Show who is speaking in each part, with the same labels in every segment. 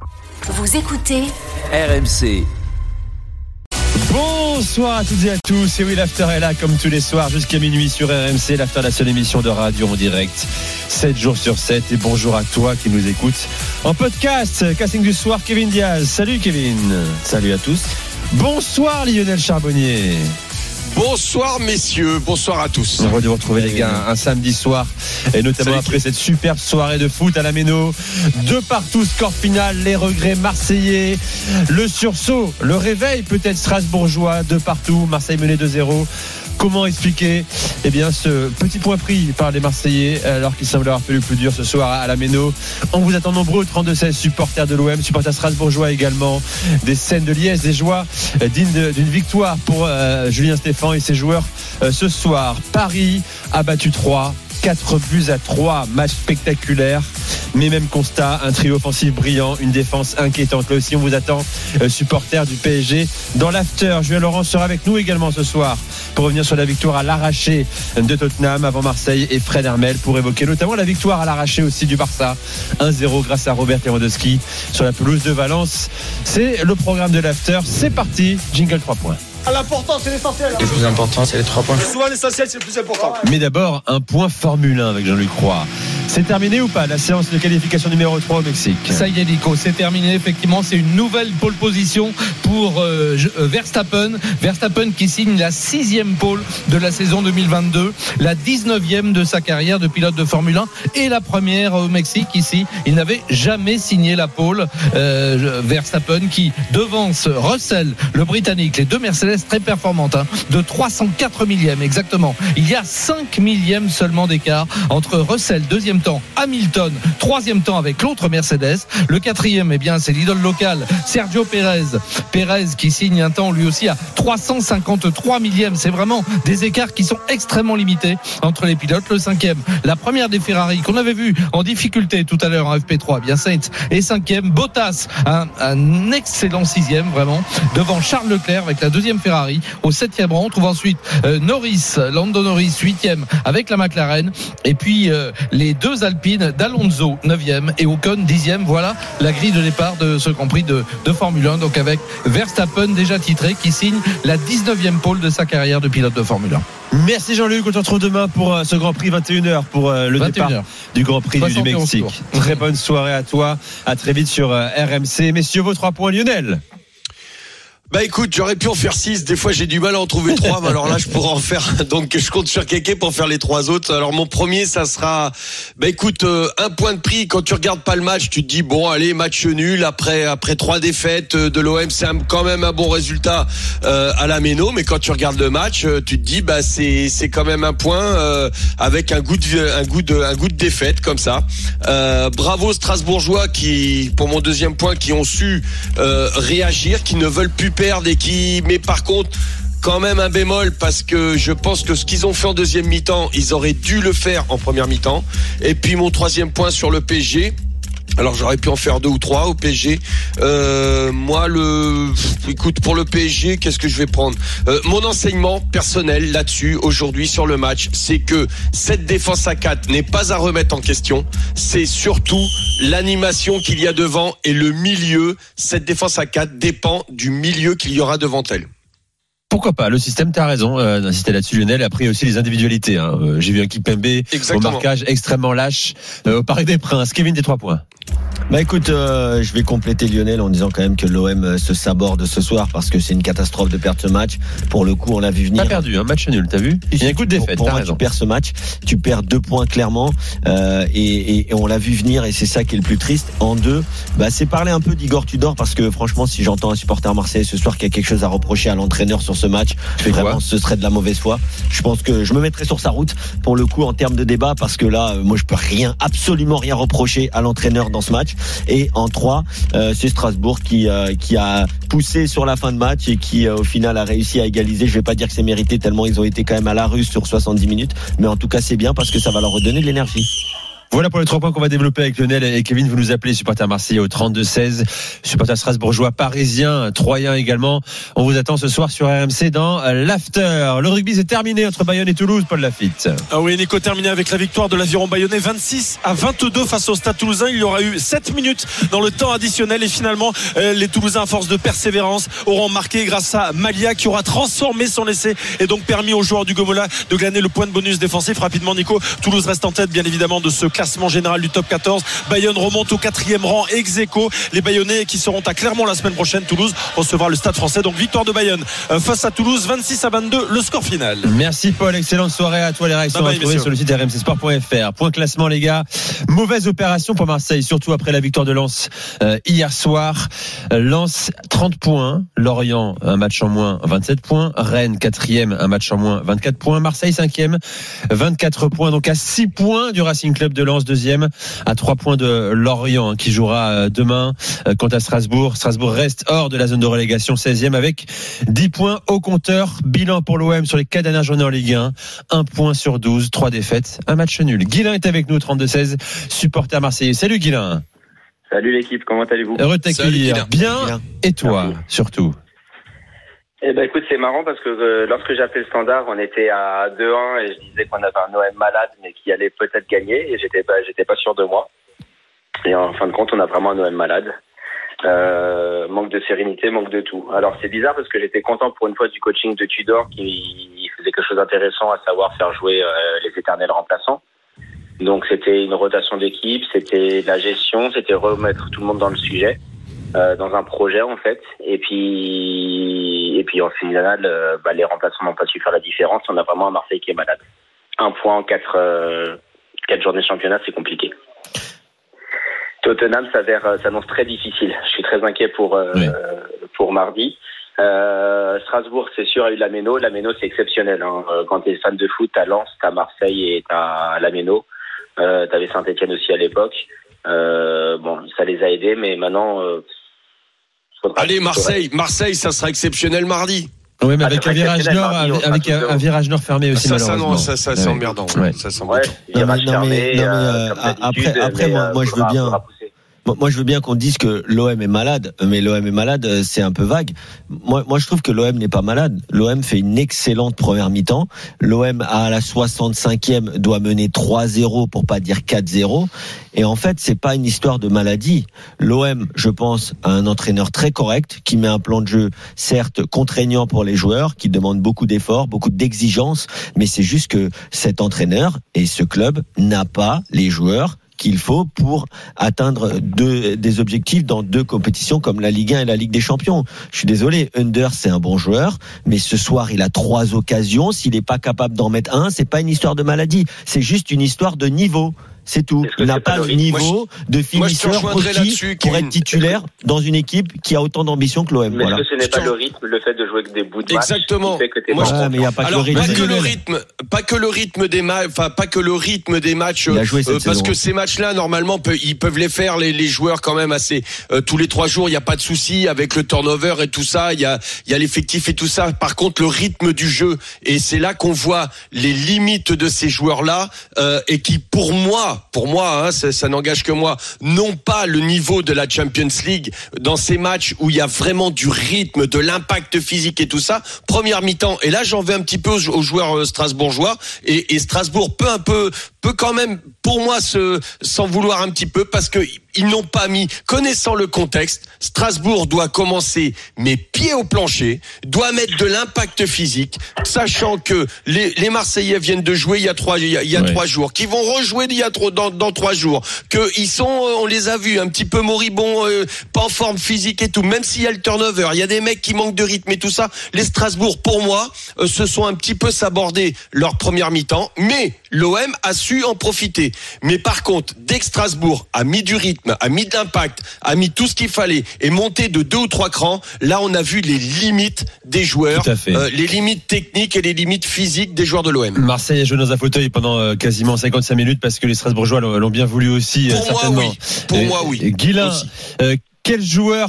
Speaker 1: Vous écoutez
Speaker 2: RMC.
Speaker 3: Bonsoir à toutes et à tous. Et oui, l'After est là comme tous les soirs jusqu'à minuit sur RMC. L'After, la seule émission de radio en direct 7 jours sur 7. Et bonjour à toi qui nous écoutes en podcast. Casting du soir, Kevin Diaz. Salut Kevin.
Speaker 4: Salut à tous.
Speaker 3: Bonsoir Lionel Charbonnier.
Speaker 5: Bonsoir messieurs, bonsoir à tous.
Speaker 3: Heureux de vous retrouver les gars un samedi soir et notamment après cette superbe soirée de foot à la Méno. De partout, score final, les regrets marseillais, le sursaut, le réveil peut-être strasbourgeois, de partout, Marseille menait 2-0. Comment expliquer ce petit point pris par les Marseillais alors qu'il semble avoir fait le plus dur ce soir à la Méno. On vous attend nombreux, 32-16 supporters de l'OM, supporters strasbourgeois également, des scènes de liesse, des joies dignes d'une victoire pour Julien Stéphan et ses joueurs ce soir. Paris a battu 4-3, match spectaculaire, mais même constat, un trio offensif brillant, une défense inquiétante. Là aussi on vous attend, supporters du PSG dans l'after. Julien Laurent sera avec nous également ce soir pour revenir sur la victoire à l'arraché de Tottenham avant Marseille, et Fred Hermel pour évoquer notamment la victoire à l'arraché aussi du Barça 1-0 grâce à Robert Lewandowski sur la pelouse de Valence. C'est le programme de l'after, c'est parti, jingle 3 points.
Speaker 6: L'important c'est l'essentiel.
Speaker 4: Le plus important c'est les 3 points.
Speaker 6: Souvent l'essentiel c'est le plus important.
Speaker 3: Mais d'abord un point Formule 1 avec Jean-Luc Roy. C'est terminé ou pas la séance de qualification numéro 3 au Mexique?
Speaker 7: Ça y est Nico, c'est terminé effectivement, c'est une nouvelle pole position pour Verstappen qui signe la 6e pole de la saison 2022, la 19e de sa carrière de pilote de Formule 1 et la première au Mexique. Ici il n'avait jamais signé la pole, Verstappen qui devance Russell le Britannique, les deux Mercedes très performantes, de 304 millièmes exactement. Il y a 5 millièmes seulement d'écart entre Russell deuxième temps, Hamilton troisième temps avec l'autre Mercedes. Le quatrième c'est l'idole locale Sergio Pérez qui signe un temps lui aussi à 353 millièmes. C'est vraiment des écarts qui sont extrêmement limités entre les pilotes. Le cinquième, la première des Ferrari qu'on avait vu en difficulté tout à l'heure en FP3, Sainz est cinquième. Bottas un excellent sixième vraiment devant Charles Leclerc avec la deuxième Ferrari. Au 7e rang on trouve ensuite Lando Norris 8e avec la McLaren, et puis les deux Alpines d'Alonso 9e et Ocon 10e. Voilà la grille de départ de ce Grand Prix de Formule 1, donc avec Verstappen déjà titré qui signe la 19e pole de sa carrière de pilote de Formule 1.
Speaker 3: Merci Jean-Luc, on se retrouve demain pour ce Grand Prix 21h pour le 21h. Départ du Grand Prix du Mexique. Très bonne soirée à toi, à très vite sur RMC. Messieurs, vos 3 points Lionel.
Speaker 5: Écoute, j'aurais pu en faire 6. Des fois, j'ai du mal à en trouver 3. Mais alors là, je pourrais en faire. Donc, je compte sur Kéké pour faire les 3 autres. Alors, mon premier, ça sera, écoute, un point de prix. Quand tu regardes pas le match, tu te dis, bon, allez, match nul. Après 3 défaites de l'OM, c'est quand même un bon résultat, à la Méno. Mais quand tu regardes le match, tu te dis, c'est quand même un point, avec un goût de défaite, comme ça. Bravo Strasbourgeois pour mon deuxième point, qui ont su, réagir, qui ne veulent plus perdre mais par contre quand même un bémol, parce que je pense que ce qu'ils ont fait en deuxième mi-temps, ils auraient dû le faire en première mi-temps. Et puis mon troisième point sur le PSG. Alors j'aurais pu en faire 2 ou 3 au PSG. Écoute, pour le PSG, qu'est-ce que je vais prendre? Mon enseignement personnel là-dessus aujourd'hui sur le match, c'est que cette défense à 4 n'est pas à remettre en question. C'est surtout l'animation qu'il y a devant et le milieu. Cette défense à 4 dépend du milieu qu'il y aura devant elle.
Speaker 3: Pourquoi pas, le système, t'as raison d'insister là-dessus Lionel, après aussi les individualités, J'ai vu un Kimpembe au marquage extrêmement lâche au Parc des Princes. Kevin, des 3 points.
Speaker 4: Écoute, je vais compléter Lionel en disant quand même que l'OM se saborde ce soir, parce que c'est une catastrophe de perdre ce match. Pour le coup, on l'a vu venir.
Speaker 3: Pas perdu, un match nul, t'as vu? Il y a un coup de défaite,
Speaker 4: pour
Speaker 3: t'as
Speaker 4: moi,
Speaker 3: raison.
Speaker 4: Tu perds ce match, tu perds 2 points clairement, et on l'a vu venir, et c'est ça qui est le plus triste. En 2, c'est parler un peu d'Igor Tudor, parce que franchement, si j'entends un supporter marseillais ce soir qui a quelque chose à reprocher à l'entraîneur sur ce match, vraiment, ce serait de la mauvaise foi. Je pense que je me mettrais sur sa route pour le coup en termes de débat, parce que là, moi, je peux absolument rien reprocher à l'entraîneur dans ce match. Et en 3, c'est Strasbourg qui a poussé sur la fin de match et qui au final a réussi à égaliser. Je vais pas dire que c'est mérité tellement ils ont été quand même à la rue sur 70 minutes, mais en tout cas c'est bien parce que ça va leur redonner de l'énergie.
Speaker 3: Voilà pour les 3 points qu'on va développer avec Lionel et Kevin. Vous nous appelez, supporter marseillais au 32-16, supporter strasbourgeois, parisien, troyen également. On vous attend ce soir sur RMC dans l'After. Le rugby c'est terminé entre Bayonne et Toulouse, Paul Lafitte.
Speaker 1: Ah oui, Nico, terminé avec la victoire de l'Aviron bayonnais 26-22 face au Stade Toulousain. Il y aura eu 7 minutes dans le temps additionnel et finalement les Toulousains à force de persévérance auront marqué grâce à Malia qui aura transformé son essai et donc permis aux joueurs du Gomola de gagner le point de bonus défensif. Rapidement, Nico, Toulouse reste en tête bien évidemment de ce classement général du top 14. Bayonne remonte au 4e rang ex aequo. Les Bayonnais qui seront à Clermont la semaine prochaine. Toulouse recevra le Stade Français. Donc victoire de Bayonne face à Toulouse 26-22 le score final.
Speaker 3: Merci Paul, excellente soirée à toi. Les réactions à retrouver sur le site rmcsport.fr. Point classement les gars, mauvaise opération pour Marseille, surtout après la victoire de Lens hier soir. Lens 30 points, Lorient un match en moins 27 points, Rennes 4e un match en moins 24 points, Marseille 5e 24 points, donc à 6 points du Racing Club de Lens, 2e à 3 points de Lorient qui jouera demain. Quant à Strasbourg reste hors de la zone de relégation, 16e avec 10 points au compteur. Bilan pour l'OM sur les 4 dernières journées en Ligue 1, 1 point sur 12, 3 défaites, un match nul. Guilain est avec nous, 32-16, supporter marseillais. Salut Guilain.
Speaker 2: Salut l'équipe, comment allez-vous?
Speaker 3: Heureux de t'accueillir. Bien, et toi surtout?
Speaker 2: Eh ben écoute, c'est marrant parce que lorsque j'ai appelé le Standard, on était à 2-1 et je disais qu'on avait un OM malade mais qui allait peut-être gagner et j'étais pas sûr de moi. Et en fin de compte, on a vraiment un OM malade. Manque de sérénité, manque de tout. Alors c'est bizarre parce que j'étais content pour une fois du coaching de Tudor qui faisait quelque chose d'intéressant, à savoir faire jouer les éternels remplaçants. Donc c'était une rotation d'équipe, c'était de la gestion, c'était remettre tout le monde dans le sujet. Dans un projet en fait, et puis en finale les remplaçants n'ont pas su faire la différence. On a vraiment un Marseille qui est malade. 1 point en 4 journées de championnat, c'est compliqué. Tottenham s'annonce très difficile. Je suis très inquiet pour mardi. Strasbourg, c'est sûr, a eu la Méno. La Méno, c'est exceptionnel. Hein. Quand t'es fan de foot, t'as Lens, t'as Marseille et t'as la Méno. T'avais Saint-Etienne aussi à l'époque. Ça les a aidés, mais maintenant.
Speaker 5: Allez, Marseille, ça sera exceptionnel mardi.
Speaker 3: Oui, mais avec un virage nord, avec un virage nord fermé aussi, malheureusement.
Speaker 5: Ça, c'est emmerdant.
Speaker 3: Ouais.
Speaker 5: Ça, c'est embêtant.
Speaker 2: Virage fermé.
Speaker 4: Après, moi, je veux bien. Moi, je veux bien qu'on dise que l'OM est malade, mais l'OM est malade, c'est un peu vague. Moi, je trouve que l'OM n'est pas malade. L'OM fait une excellente première mi-temps. L'OM, à la 65e, doit mener 3-0 pour pas dire 4-0. Et en fait, c'est pas une histoire de maladie. L'OM, je pense, a un entraîneur très correct, qui met un plan de jeu, certes, contraignant pour les joueurs, qui demande beaucoup d'efforts, beaucoup d'exigences, mais c'est juste que cet entraîneur et ce club n'a pas les joueurs qu'il faut pour atteindre des objectifs dans 2 compétitions comme la Ligue 1 et la Ligue des Champions. Je suis désolé, Under c'est un bon joueur, mais ce soir il a 3 occasions. S'il n'est pas capable d'en mettre 1, c'est pas une histoire de maladie, c'est juste une histoire de niveau. C'est tout. Il n'a pas le niveau de finisseur requis pour être titulaire dans une équipe qui a autant d'ambition que l'OM.
Speaker 2: Mais est-ce que ce n'est pas le rythme, le fait de jouer avec des bouts de match?
Speaker 5: Exactement.
Speaker 2: Qui fait que t'es
Speaker 5: Moi,
Speaker 4: mais il n'y a pas que le rythme.
Speaker 5: Pas que le rythme des matchs, pas que le rythme des matchs, parce que ces matchs-là, normalement, ils peuvent les faire, les joueurs quand même assez, tous les 3 jours, il n'y a pas de souci avec le turnover et tout ça, il y a l'effectif et tout ça. Par contre, le rythme du jeu, et c'est là qu'on voit les limites de ces joueurs-là, et qui, pour moi, ça n'engage que moi, n'ont pas le niveau de la Champions League dans ces matchs où il y a vraiment du rythme, de l'impact physique et tout ça. Première mi-temps, et là j'en vais un petit peu aux joueurs strasbourgeois, et Strasbourg peut quand même, pour moi, s'en vouloir un petit peu, parce que ils n'ont pas mis, connaissant le contexte, Strasbourg doit commencer mes pieds au plancher, doit mettre de l'impact physique, sachant que les Marseillais viennent de jouer il y a 3 jours, qui vont rejouer dans 3 jours, que ils sont, on les a vus un petit peu moribonds, pas en forme physique et tout, même s'il y a le turnover, il y a des mecs qui manquent de rythme et tout ça. Les Strasbourg, pour moi, se sont un petit peu sabordés leur première mi-temps, mais l'OM a su en profiter. Mais par contre, dès que Strasbourg a mis du rythme, a mis de l'impact, a mis tout ce qu'il fallait et monté de 2 ou 3 crans, là on a vu les limites des joueurs, les limites techniques et les limites physiques des joueurs de l'OM.
Speaker 3: Marseille a joué dans un fauteuil pendant quasiment 55 minutes parce que les Strasbourgeois l'ont bien voulu aussi.
Speaker 5: Pour moi, oui.
Speaker 3: Guilain, quel joueur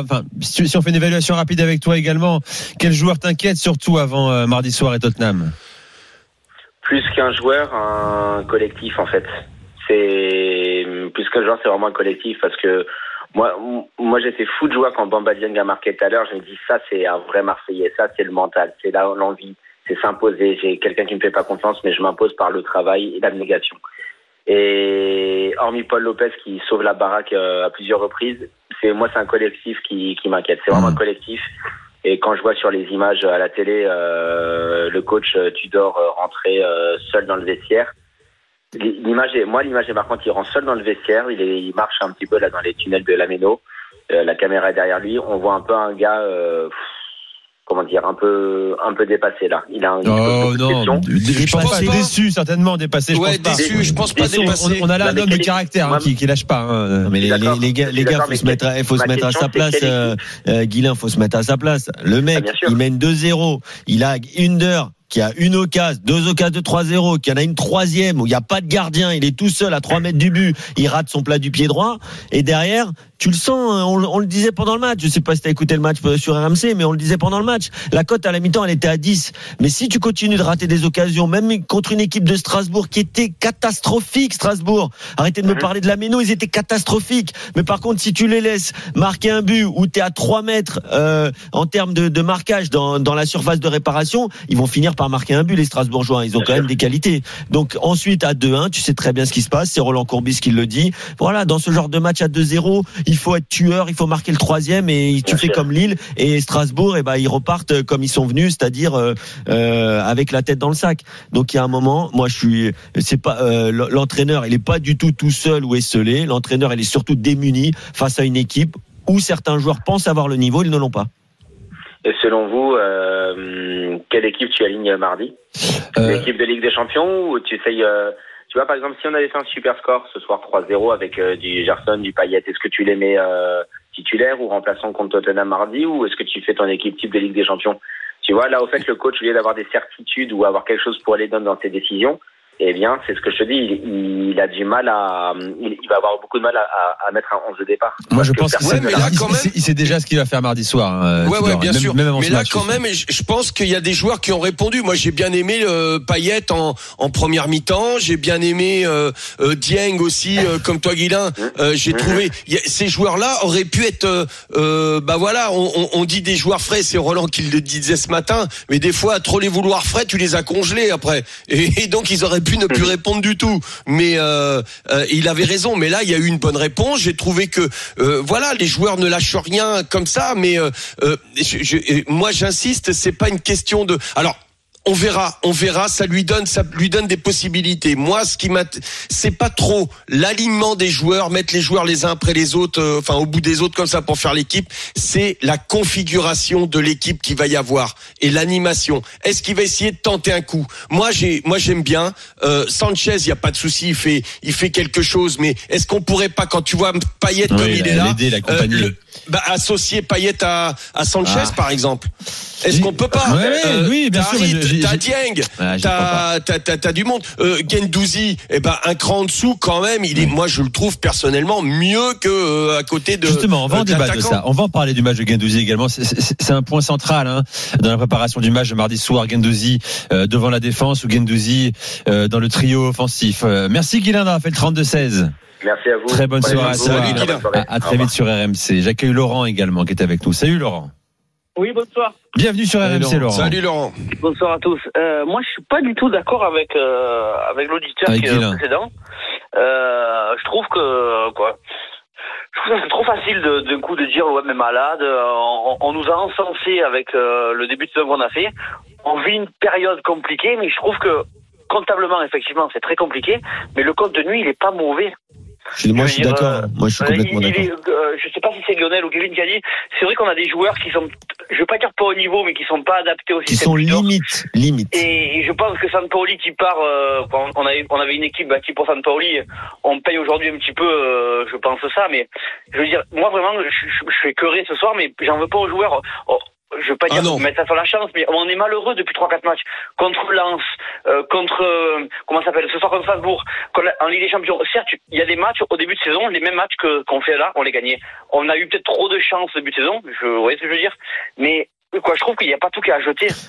Speaker 3: si on fait une évaluation rapide avec toi également, quel joueur t'inquiète surtout avant mardi soir et Tottenham?
Speaker 2: Plus qu'un joueur, un collectif en fait. c'est plus que le genre, c'est vraiment un collectif parce que moi j'étais fou de joie quand Bamba Dieng a marqué tout à l'heure. Je me dis ça c'est un vrai Marseillais, ça c'est le mental, c'est là l'envie, c'est s'imposer. J'ai quelqu'un qui me fait pas confiance, mais je m'impose par le travail et l'abnégation. Et hormis Paul Lopez qui sauve la baraque à plusieurs reprises, c'est un collectif qui m'inquiète. C'est vraiment un collectif. Et quand je vois sur les images à la télé le coach Tudor rentrer seul dans le vestiaire, l'image est marquante. Il rentre seul dans le vestiaire, il marche un petit peu là dans les tunnels de la Méno. La caméra est derrière lui. On voit un peu un gars, un peu dépassé là. Il a
Speaker 3: déçu certainement, dépassé.
Speaker 5: Ouais, déçu. Je pense pas dépassé.
Speaker 3: On a là un homme de caractère qui lâche pas.
Speaker 4: Non, mais les gars, faut se mettre à sa place. Guilain, faut se mettre à sa place. Le mec, il mène 2-0. Il a Under qui a une occasion, 2 occasions de 3-0, qui en a une troisième où il n'y a pas de gardien, il est tout seul à 3 mètres du but, il rate son plat du pied droit, et derrière, tu le sens, on le disait pendant le match, je sais pas si t'as écouté le match sur RMC, mais on le disait pendant le match, la cote à la mi-temps elle était à 10, mais si tu continues de rater des occasions, même contre une équipe de Strasbourg qui était catastrophique, Strasbourg, arrêtez de me parler de la Méno, ils étaient catastrophiques, mais par contre si tu les laisses marquer un but où t'es à 3 mètres en termes de marquage dans la surface de réparation, ils vont finir par marquer un but les Strasbourgeois, ils ont quand même des qualités. Donc ensuite à 2-1, tu sais très bien ce qui se passe, c'est Roland Courbis qui le dit. Voilà, dans ce genre de match à 2-0, il faut être tueur, il faut marquer le troisième et tu fais comme Lille et Strasbourg, et ils repartent comme ils sont venus, c'est-à-dire avec la tête dans le sac. Donc il y a un moment, moi l'entraîneur, il est pas du tout seul ou esselé, l'entraîneur il est surtout démuni face à une équipe où certains joueurs pensent avoir le niveau, ils ne l'ont pas.
Speaker 2: Et selon vous, quelle équipe tu alignes mardi? L'équipe de Ligue des Champions ou tu essayes tu vois, par exemple, si on avait fait un super score ce soir 3-0 avec du Gerson, du Payet, est-ce que tu les mets titulaires ou remplaçants contre Tottenham mardi, ou est-ce que tu fais ton équipe type de Ligue des Champions? Tu vois, là, au fait, le coach, au lieu d'avoir des certitudes ou avoir quelque chose pour aller dans ses décisions, eh bien, c'est ce que je te dis, il a du mal il va avoir beaucoup de mal à mettre un 11 de départ.
Speaker 3: Moi, je pense qu'il sait déjà ce qu'il va faire mardi soir.
Speaker 5: Bien sûr.
Speaker 3: Même
Speaker 5: mais là, quand même, je pense qu'il y a des joueurs qui ont répondu. Moi, j'ai bien aimé Payet en première mi-temps. J'ai bien aimé Dieng aussi, comme toi, Guilain. J'ai trouvé ces joueurs-là auraient pu être. On dit des joueurs frais. C'est Roland qui le disait ce matin. Mais des fois, à trop les vouloir frais, tu les as congelés après. Et donc, ils auraient pu ne plus répondre du tout, mais il avait raison. Mais là, il y a eu une bonne réponse. J'ai trouvé que les joueurs ne lâchent rien comme ça. Mais moi, j'insiste, c'est pas une question de. Alors. On verra, ça lui donne des possibilités. Moi, c'est pas trop l'alignement des joueurs, mettre les joueurs les uns après les autres, au bout des autres comme ça pour faire l'équipe. C'est la configuration de l'équipe qu'il va y avoir et l'animation. Est-ce qu'il va essayer de tenter un coup? Moi, j'aime bien. Sanchez, il y a pas de souci, il fait quelque chose. Mais est-ce qu'on pourrait pas, quand tu vois Payet comme il est là, associer Payet à Sanchez par exemple? Est-ce qu'on peut pas?
Speaker 3: Oui, bien sûr.
Speaker 5: T'as Dieng, t'as du monde. Guendouzi, un cran en dessous quand même. Moi, je le trouve personnellement mieux que à côté de.
Speaker 3: Justement, on va en débattre de ça. On va en parler du match de Guendouzi également. C'est un point central dans la préparation du match de mardi soir. Guendouzi devant la défense ou Guendouzi dans le trio offensif. Merci Guilain d'avoir fait le 32-16.
Speaker 2: Merci à vous.
Speaker 3: Très bonne soirée à toi. À très vite sur RMC. J'accueille Laurent également qui est avec nous. Salut Laurent.
Speaker 8: Oui, bonsoir.
Speaker 3: Bienvenue sur RMC Laurent.
Speaker 5: Salut Laurent.
Speaker 8: Bonsoir à tous. Moi, je suis pas du tout d'accord avec l'auditeur précédent. Je trouve que c'est trop facile d'un coup de dire l'OM est malade. On nous a encensé avec le début de saison qu'on a fait. On vit une période compliquée, mais je trouve que comptablement, effectivement, c'est très compliqué. Mais le contenu, il est pas mauvais.
Speaker 4: Moi, je suis d'accord. Moi, je suis complètement d'accord.
Speaker 8: Je sais pas si c'est Lionel ou Kevin qui a dit. C'est vrai qu'on a des joueurs qui sont, je veux pas dire pas au niveau, mais qui sont pas adaptés aussi.
Speaker 4: Qui sont limite.
Speaker 8: Et je pense que Sampaoli qui part, on avait une équipe bâtie pour Sampaoli. On paye aujourd'hui un petit peu, je pense ça, mais je veux dire, moi vraiment, je suis écœuré ce soir, mais j'en veux pas aux joueurs. Je veux pas dire mettre ça sur la chance, mais on est malheureux depuis 3-4 matchs. Contre Lens, comment ça s'appelle, ce soir contre Strasbourg, en Ligue des Champions. Certes, il y a des matchs au début de saison, les mêmes matchs qu'on fait là, on les gagnait. On a eu peut-être trop de chance au début de saison, vous voyez ce que je veux dire. Mais, je trouve qu'il n'y a pas tout qu'à jeter.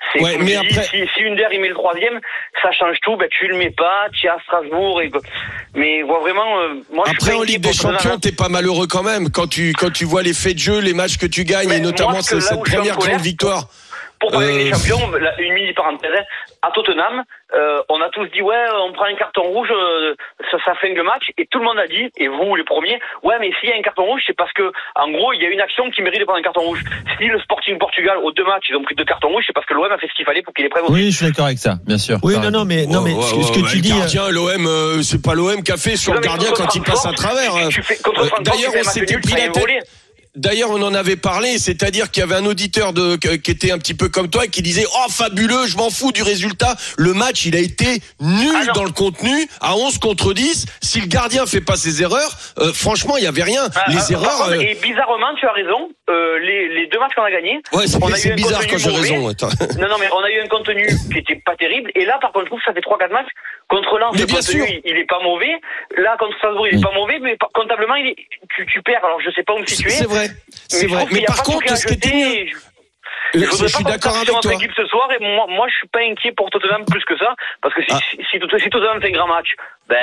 Speaker 5: Ouais, mais après...
Speaker 8: si Under il met le 3e, ça change tout. Ben tu le mets pas, tu es à Strasbourg. Mais vraiment, moi.
Speaker 5: Après en Ligue des Champions, t'es pas malheureux quand même quand tu vois les faits de jeu, les matchs que tu gagnes, et notamment cette première grande victoire.
Speaker 8: Pour parler des champions, une mini parenthèse, à Tottenham, on a tous dit ouais, on prend un carton rouge, ça fait le match, et tout le monde a dit, et vous les premiers, ouais mais s'il y a un carton rouge, c'est parce que en gros il y a une action qui mérite de prendre un carton rouge. Si le Sporting Portugal aux 2 matchs ils ont pris 2 cartons rouges, c'est parce que l'OM a fait ce qu'il fallait pour qu'il les prenne.
Speaker 3: Oui, je suis d'accord avec ça, bien sûr.
Speaker 4: Oui, non, mais ce que tu dis.
Speaker 5: Le gardien, l'OM, c'est pas l'OM qui a fait sur le gardien quand il passe à travers. D'ailleurs, on s'était pris la tête. D'ailleurs, on en avait parlé, c'est-à-dire qu'il y avait un auditeur qui était un petit peu comme toi et qui disait « Oh, fabuleux, je m'en fous du résultat. Le match, il a été nul dans le contenu, à 11 contre 10. Si le gardien fait pas ses erreurs, franchement, il y avait rien. Les erreurs...
Speaker 8: Et bizarrement, tu as raison, les 2 matchs qu'on a gagnés...
Speaker 5: Ouais, c'est bizarre quand j'ai raison.
Speaker 8: Non, mais on a eu un contenu qui était pas terrible. Et là, par contre, je trouve que ça fait 3-4 matchs. Contre Lens, le contenu, il est pas mauvais. Là, contre Strasbourg, il est pas mauvais. Mais comptablement, tu perds. Alors, je sais pas où me situer.
Speaker 5: C'est vrai. Mais par contre, ce qui était... Je suis d'accord avec toi.
Speaker 8: Équipe ce soir, et moi, je suis pas inquiet pour Tottenham plus que ça, parce que si Tottenham fait un grand match,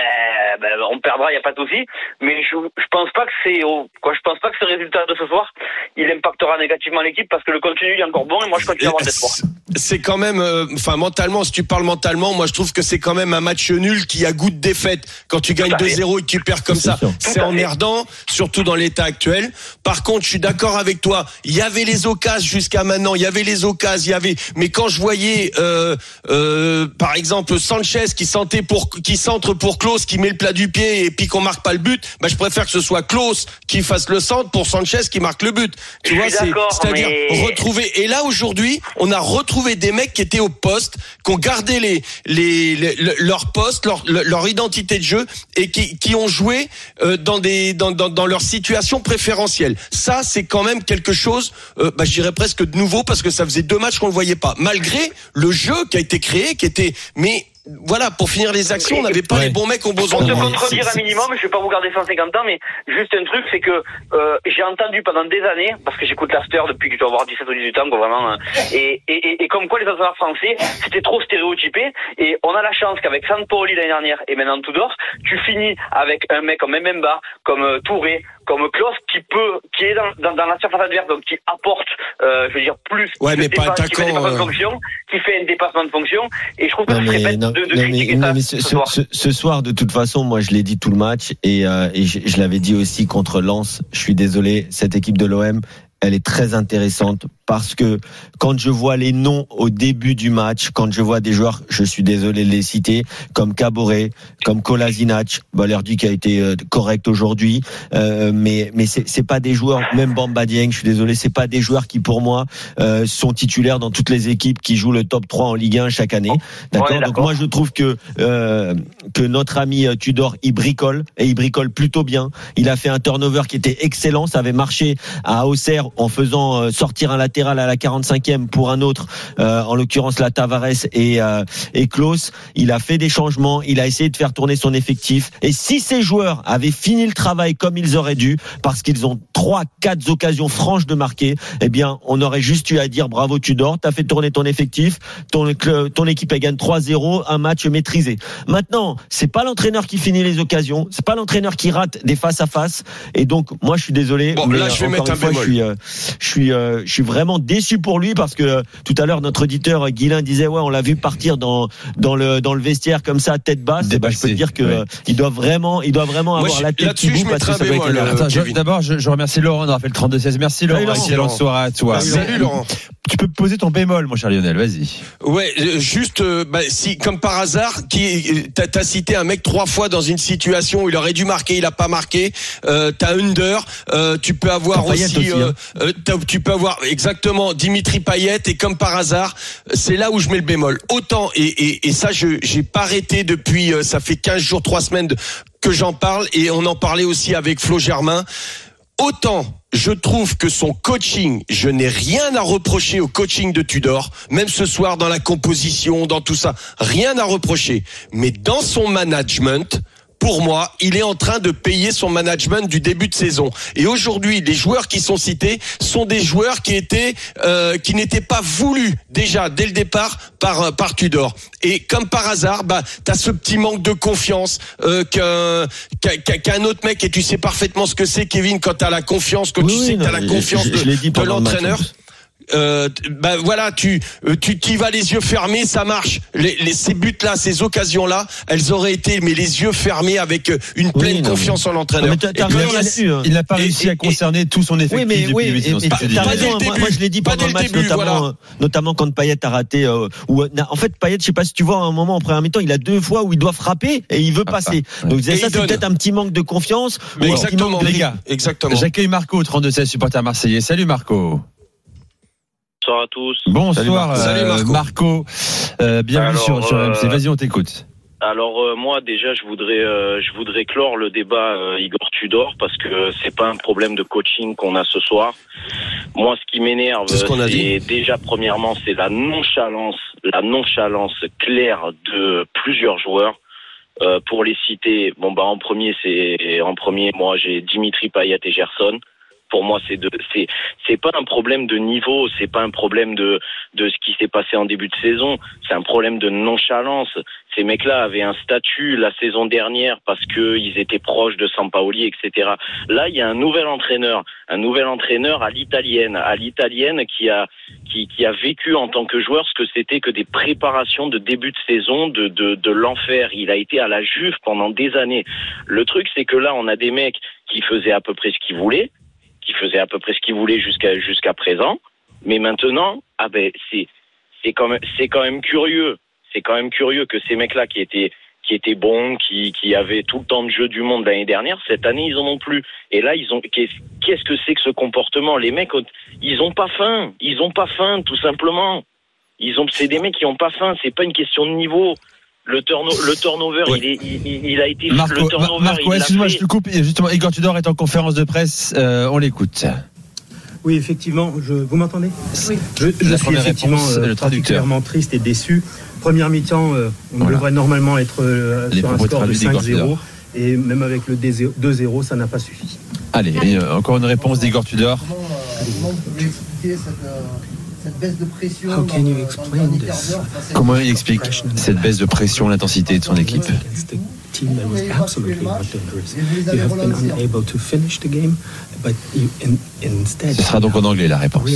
Speaker 8: on perdra, il y a pas de souci. Mais je pense pas que je pense pas que ce résultat de ce soir, il impactera négativement l'équipe, parce que le contenu il est encore bon, et moi je continue à avoir d'espoir.
Speaker 5: C'est quand même, mentalement, si tu parles mentalement, moi je trouve que c'est quand même un match nul qui a goût de défaite. Quand tu gagnes 2-0 et que tu perds comme ça, c'est emmerdant, surtout dans l'état actuel. Par contre, je suis d'accord avec toi. Il y avait les occasions jusqu'à maintenant. Il y avait les occasions, mais quand je voyais par exemple Sanchez qui centre pour Klose, qui met le plat du pied et puis qu'on marque pas le but, je préfère que ce soit Klose qui fasse le centre pour Sanchez qui marque le but. Tu vois, c'est-à-dire retrouver. Et là aujourd'hui, on a retrouvé des mecs qui étaient au poste, qui ont gardé leur poste, leur identité de jeu, et qui ont joué dans leur situation préférentielle. Ça, c'est quand même quelque chose, je dirais presque de nouveau, parce que ça faisait 2 matchs qu'on le voyait pas, malgré le jeu qui a été créé, mais voilà, pour finir les actions, on n'avait pas les bons mecs au bon endroit.
Speaker 8: Pour te contredire un minimum, je vais pas vous garder 150 ans, mais juste un truc, c'est que j'ai entendu pendant des années, parce que j'écoute l'after depuis que je dois avoir 17 ou 18 ans, vraiment, et comme quoi les entraîneurs français, c'était trop stéréotypé, et on a la chance qu'avec Sampaoli l'année dernière, et maintenant Tudor, tu finis avec un mec comme Mbemba, comme Touré, comme Klose, qui est dans la surface adverse, donc qui apporte, plus,
Speaker 5: mais pas attaquant,
Speaker 8: qui fait un dépassement de fonction, et je trouve que ça serait bête de critiquer ça
Speaker 4: ce soir, de toute façon, moi je l'ai dit tout le match, et je l'avais dit aussi contre Lens. Je suis désolé, cette équipe de l'OM, elle est très intéressante, parce que quand je vois les noms au début du match, quand je vois des joueurs, je suis désolé de les citer, comme Caboret, comme Kolasinac, Balerdi qui a été correct aujourd'hui, mais c'est pas des joueurs, même Bamba Dieng, je suis désolé, c'est pas des joueurs qui pour moi sont titulaires dans toutes les équipes qui jouent le top 3 en Ligue 1 chaque année. D'accord. Donc moi je trouve que notre ami Tudor, il bricole, et il bricole plutôt bien. Il a fait un turnover qui était excellent, ça avait marché à Auxerre en faisant sortir un latéral à la 45e pour un autre, en l'occurrence la Tavares et Klose. Il a fait des changements, il a essayé de faire tourner son effectif, et si ces joueurs avaient fini le travail comme ils auraient dû, parce qu'ils ont 3-4 occasions franches de marquer, eh bien on aurait juste eu à dire bravo Tudor, t'as fait tourner ton effectif, ton équipe elle gagne 3-0, un match maîtrisé. Maintenant, c'est pas l'entraîneur qui finit les occasions, c'est pas l'entraîneur qui rate des face à face, et donc moi je suis désolé,
Speaker 5: mais là je vais mettre un bémol.
Speaker 4: Je suis vraiment déçu pour lui, parce que tout à l'heure notre auditeur Guilain disait on l'a vu partir dans le vestiaire comme ça, tête basse. Je peux te dire que il doit vraiment avoir la tête qui boue, parce que ça doit être
Speaker 3: d'abord je remercie Laurent de rappeler le 32-16. Merci Laurent. Excellente soirée à toi.
Speaker 5: Salut Laurent.
Speaker 3: Tu peux poser ton bémol, mon cher Lionel, vas-y.
Speaker 5: Ouais, juste si comme par hasard, t'as cité un mec 3 fois dans une situation où il aurait dû marquer, il a pas marqué. T'as Under, tu peux avoir aussi, tu peux avoir exactement Dimitri Payet, et comme par hasard, c'est là où je mets le bémol. Autant et ça j'ai pas arrêté depuis, ça fait 15 jours, 3 semaines que j'en parle, et on en parlait aussi avec Flo Germain. Autant je trouve que son coaching, je n'ai rien à reprocher au coaching de Tudor, même ce soir dans la composition, dans tout ça, rien à reprocher. Mais dans son management, pour moi, il est en train de payer son management du début de saison. Et aujourd'hui, les joueurs qui sont cités sont des joueurs qui n'étaient pas voulus déjà dès le départ par Tudor. Et comme par hasard, t'as ce petit manque de confiance qu'un autre mec, et tu sais parfaitement ce que c'est, Kevin, quand t'as la confiance, quand tu sais que t'as la confiance de l'entraîneur. Voilà, tu y vas les yeux fermés, ça marche. Ces buts-là, ces occasions-là, elles auraient été, mais les yeux fermés avec une pleine confiance en l'entraîneur.
Speaker 3: Il n'a pas réussi à concerner tout son effectif depuis le début.
Speaker 4: T'as raison, moi je l'ai dit pendant le match, notamment quand Payet a raté. En fait, Payet, je sais pas si tu vois, à un moment en première mi-temps, il a 2 fois où il doit frapper et il veut passer. Donc ça, c'est peut-être un petit manque de confiance.
Speaker 5: Mais exactement,
Speaker 3: les gars.
Speaker 5: Exactement.
Speaker 3: J'accueille Marco, 32-16, supporter marseillais. Salut Marco.
Speaker 8: Bonsoir à tous.
Speaker 3: Bonsoir
Speaker 5: Salut Marco.
Speaker 3: Bienvenue sur RMC. Vas-y, on t'écoute.
Speaker 8: Alors moi déjà je voudrais clore le débat Igor Tudor parce que c'est pas un problème de coaching qu'on a ce soir. Moi ce qui m'énerve c'est déjà premièrement c'est la nonchalance claire de plusieurs joueurs. Pour les citer, en premier moi j'ai Dimitri Payet et Gerson. Pour moi, c'est pas un problème de niveau, c'est pas un problème de ce qui s'est passé en début de saison, c'est un problème de nonchalance. Ces mecs-là avaient un statut la saison dernière parce que ils étaient proches de Sampaoli, etc. Là, il y a un nouvel entraîneur à l'italienne qui a vécu en tant que joueur ce que c'était que des préparations de début de saison de l'enfer. Il a été à la Juve pendant des années. Le truc, c'est que là, on a des mecs qui faisaient à peu près ce qu'ils voulaient. Jusqu'à présent, mais maintenant, c'est quand même curieux. C'est quand même curieux que ces mecs-là qui étaient bons, qui avaient tout le temps de jeu du monde l'année dernière, cette année ils en ont plus. Et là qu'est-ce que c'est que ce comportement? Les mecs, ils ont pas faim, tout simplement. C'est des mecs qui ont pas faim. C'est pas une question de niveau. Le turnover, il a été.
Speaker 3: Marco, excuse-moi, je te coupe. Justement, Igor Tudor est en conférence de presse. On l'écoute.
Speaker 9: Oui, effectivement. Vous m'entendez? Oui. Je suis effectivement particulièrement triste et déçu. Première mi-temps, on devrait normalement être sur un score de 5-0. Et même avec le 2-0, ça n'a pas suffi.
Speaker 3: Allez, encore une réponse d'Igor Tudor.
Speaker 10: Comment vous pouvez expliquer cette baisse de pression?
Speaker 3: Comment il explique cette baisse de pression, l'intensité de son équipe? Ce sera donc en anglais la réponse.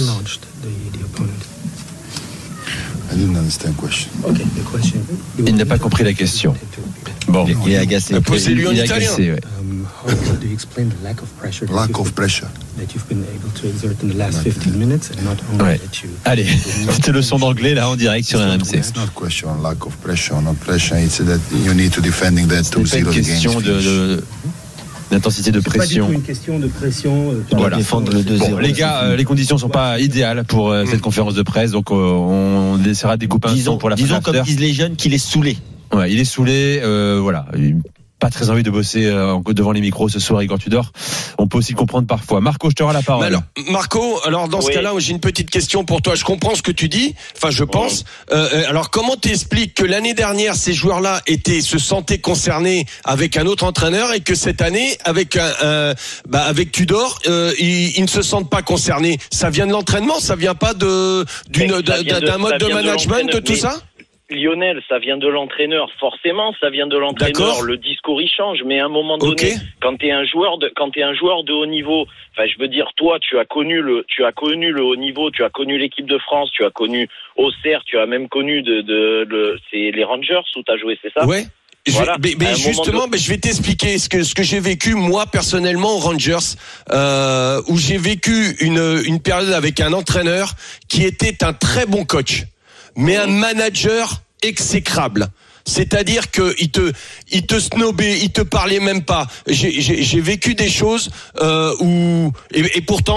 Speaker 3: Il n'a pas compris la question. Bon,
Speaker 4: il est agacé.
Speaker 5: Posez-lui en italien.
Speaker 9: How do you explain the lack of pressure that you've been able to exert in the last 15 minutes and not only that you...
Speaker 3: Allez, petite leçon d'anglais là en direct sur RMC.
Speaker 11: It's not question on lack of pressure, not pressure. It's that you need to defending that 2-0
Speaker 3: C'est pas une question d'intensité de pression.
Speaker 9: C'est pas du tout une question de pression.
Speaker 3: Voilà.
Speaker 4: Défendre le 2-0.
Speaker 3: Bon, les gars, les conditions sont pas idéales pour cette conférence de presse, donc on essaiera de découper un son pour la fin.
Speaker 4: Disons comme disent les jeunes qu'il est saoulé.
Speaker 3: Ouais, il est saoulé, voilà. Pas très envie de bosser devant les micros ce soir, Igor Tudor. On peut aussi comprendre parfois. Marco, je te rends la parole.
Speaker 5: Alors, Marco, dans ce cas-là, j'ai une petite question pour toi. Je comprends ce que tu dis. Enfin, je pense. Alors, comment t'expliques que l'année dernière, ces joueurs-là se sentaient concernés avec un autre entraîneur et que cette année, avec Tudor, ils ne se sentent pas concernés? Ça vient de l'entraînement? Ça vient pas d'un mode de management, de tout ça?
Speaker 8: Lionel, ça vient de l'entraîneur. Forcément, ça vient de l'entraîneur. D'accord. Le discours il change, mais à un moment donné, quand t'es un joueur de haut niveau, enfin, je veux dire, toi, tu as connu le haut niveau, tu as connu l'équipe de France, tu as connu Auxerre, tu as même connu c'est les Rangers où t'as joué, c'est ça?
Speaker 5: Ouais. Voilà. Mais justement, je vais t'expliquer ce que j'ai vécu moi personnellement aux Rangers, où j'ai vécu une période avec un entraîneur qui était un très bon coach, mais un manager exécrable. C'est-à-dire que il te snobait, il te parlait même pas. J'ai vécu des choses où et pourtant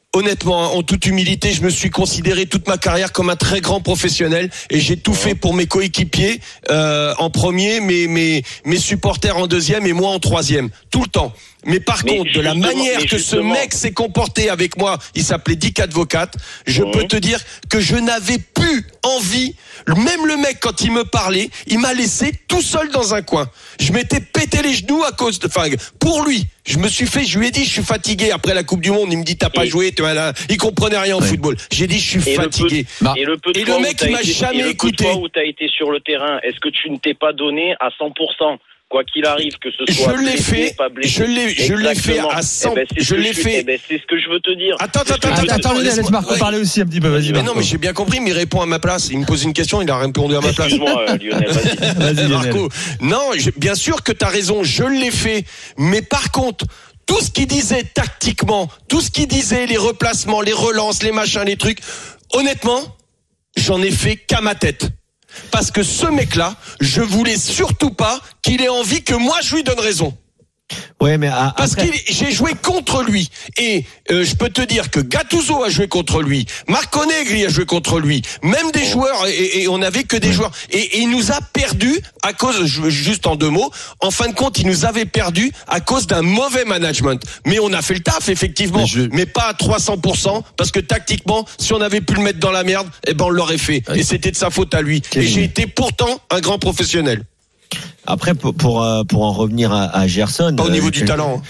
Speaker 5: honnêtement, en toute humilité, je me suis considéré toute ma carrière comme un très grand professionnel et j'ai tout fait pour mes coéquipiers en premier, mes supporters en deuxième et moi en troisième, tout le temps. Mais par contre, de la manière que ce mec s'est comporté avec moi, il s'appelait Dick Advocat, je peux te dire que je n'avais plus envie, même le mec quand il me parlait, il m'a laissé tout seul dans un coin. Je m'étais pété les genoux pour lui. Je lui ai dit je suis fatigué après la Coupe du Monde, il me dit t'as pas joué, il comprenait rien au football. J'ai dit je suis fatigué.
Speaker 12: Et le mec il m'a jamais écouté. Et le peu de fois où t'as été sur le terrain, est-ce que tu ne t'es pas donné à 100%? Quoi qu'il arrive, que ce soit blessé, pas blessé.
Speaker 5: Je l'ai fait à 100.
Speaker 12: Je l'ai fait. C'est ce que je veux te dire.
Speaker 3: Attends, laisse Marco parler aussi un petit peu. Vas-y.
Speaker 5: Mais non, mais j'ai bien compris, mais il répond à ma place. Il me pose une question, il a répondu à ma place.
Speaker 12: Excuse-moi, Lionel,
Speaker 3: vas-y.
Speaker 5: Marco. Non, bien sûr que t'as raison, je l'ai fait. Mais par contre, tout ce qu'il disait tactiquement, tout ce qu'il disait, les replacements, les relances, les machins, les trucs, honnêtement, j'en ai fait qu'à ma tête. Parce que ce mec-là, je voulais surtout pas qu'il ait envie que moi je lui donne raison.
Speaker 4: Ouais, mais
Speaker 5: parce que j'ai joué contre lui et je peux te dire que Gattuso a joué contre lui, Marco Negri a joué contre lui, même des joueurs et on n'avait que des joueurs et il nous a perdu à cause, juste en 2 mots, en fin de compte il nous avait perdu à cause d'un mauvais management. Mais on a fait le taf effectivement, mais pas à 300% parce que tactiquement si on avait pu le mettre dans la merde, on l'aurait fait et c'était de sa faute à lui. Et j'ai été pourtant un grand professionnel.
Speaker 4: Après, pour en revenir à Gerson.
Speaker 5: Pas au niveau du talent.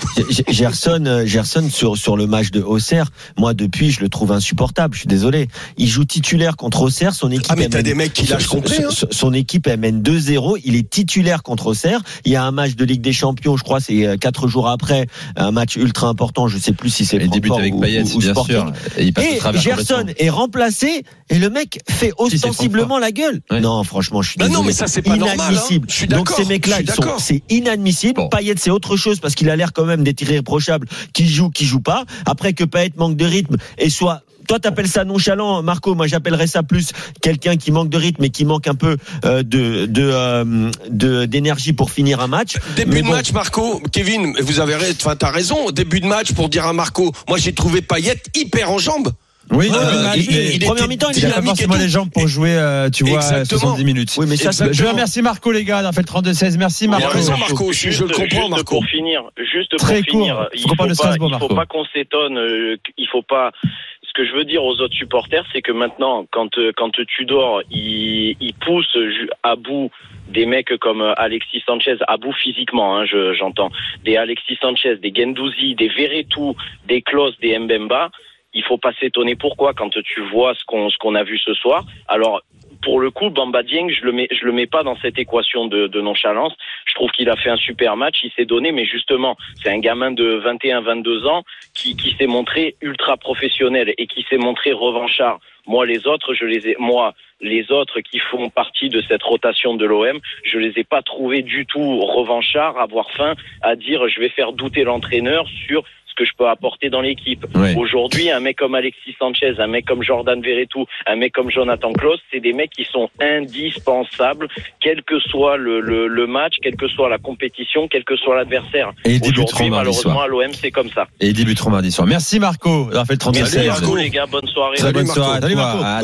Speaker 4: Gerson sur le match de Auxerre, moi, depuis, je le trouve insupportable. Je suis désolé. Il joue titulaire contre Auxerre. Son équipe.
Speaker 5: Ah, mais t'as des mecs qui lâchent complet, hein.
Speaker 4: Son équipe, elle mène 2-0. Il est titulaire contre Auxerre. Il y a un match de Ligue des Champions, je crois, c'est 4 jours après. Un match ultra important. Je sais plus si c'est
Speaker 3: Francfort
Speaker 4: avec
Speaker 3: Payet,
Speaker 4: ou
Speaker 3: bien
Speaker 4: Sporting.
Speaker 3: sûr. Et
Speaker 4: Gerson est remplacé et le mec fait ostensiblement la gueule. Ouais. Non, franchement, je suis désolé.
Speaker 5: Non, mais ça, c'est pas normal, hein. Je suis d'accord.
Speaker 4: Donc, ces mecs-là, c'est inadmissible. Bon. Payet, c'est autre chose parce qu'il a l'air quand même d'être irréprochable. Qui joue pas. Après que Payet manque de rythme et soit. Toi, t'appelles ça nonchalant, Marco. Moi, j'appellerais ça plus quelqu'un qui manque de rythme et qui manque un peu d'énergie pour finir un match.
Speaker 5: Début de match, Marco, Kevin, t'as raison. Début de match pour dire à Marco, moi, j'ai trouvé Payet hyper en jambes.
Speaker 3: Oui,
Speaker 4: première mi-temps,
Speaker 3: il a pas forcément les jambes pour jouer, tu vois, 70 minutes.
Speaker 4: Oui, mais ça,
Speaker 3: je remercie Marco, les gars, d'avoir fait le 32-16. Merci, Marco.
Speaker 5: Marco, je le comprends, Marco.
Speaker 12: Pour finir,
Speaker 3: il
Speaker 12: faut pas qu'on s'étonne, il faut pas. Ce que je veux dire aux autres supporters, c'est que maintenant, quand Tudor, il pousse à bout des mecs comme Alexis Sanchez, à bout physiquement, hein, j'entends, des Alexis Sanchez, des Guendouzi, des Verretou, des Klose, des Mbemba. Il faut pas s'étonner pourquoi quand tu vois ce qu'on a vu ce soir. Alors pour le coup, Bamba Dieng, je le mets pas dans cette équation de nonchalance. Je trouve qu'il a fait un super match, il s'est donné, mais justement, c'est un gamin de 21-22 ans qui s'est montré ultra professionnel et qui s'est montré revanchard. Moi, les autres qui font partie de cette rotation de l'OM, je les ai pas trouvés du tout revanchards, avoir faim à dire je vais faire douter l'entraîneur sur que je peux apporter dans l'équipe. Ouais. Aujourd'hui, un mec comme Alexis Sanchez, un mec comme Jordan Verretou, un mec comme Jonathan Klose, c'est des mecs qui sont indispensables, quel que soit le match, quelle que soit la compétition, quel que soit l'adversaire.
Speaker 3: Et
Speaker 12: aujourd'hui, malheureusement, à l'OM, c'est comme ça.
Speaker 3: Et ils débuteront mardi soir. Merci Marco d'avoir fait le 36.
Speaker 12: Merci Marco, les gars, bonne soirée.
Speaker 3: Bonne soirée. Salut Marco.